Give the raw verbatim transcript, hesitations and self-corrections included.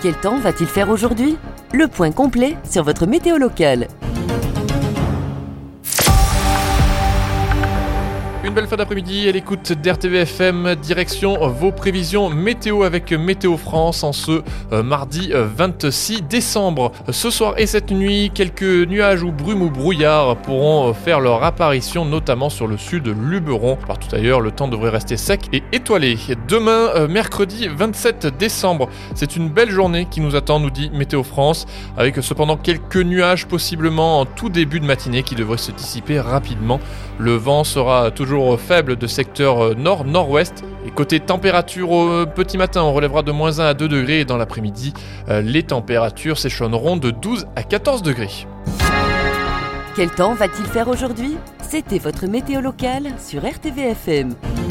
Quel temps va-t-il faire aujourd'hui ? Le point complet sur votre météo locale. Une belle fin d'après-midi à l'écoute d'R T V F M, direction vos prévisions météo avec Météo France en ce euh, mardi euh, vingt-six décembre. Ce soir et cette nuit, quelques nuages ou brumes ou brouillards pourront euh, faire leur apparition, notamment sur le sud de Luberon. Partout ailleurs, le temps devrait rester sec et étoilé. Demain, euh, mercredi vingt-sept décembre, c'est une belle journée qui nous attend, nous dit Météo France, avec cependant quelques nuages possiblement en tout début de matinée qui devraient se dissiper rapidement. Le vent sera toujours faible de secteur nord-nord-ouest. Et côté température, au petit matin, on relèvera de moins un à deux degrés et dans l'après-midi, les températures s'échelonneront de douze à quatorze degrés. Quel temps va-t-il faire aujourd'hui ? C'était votre météo locale sur R T V F M.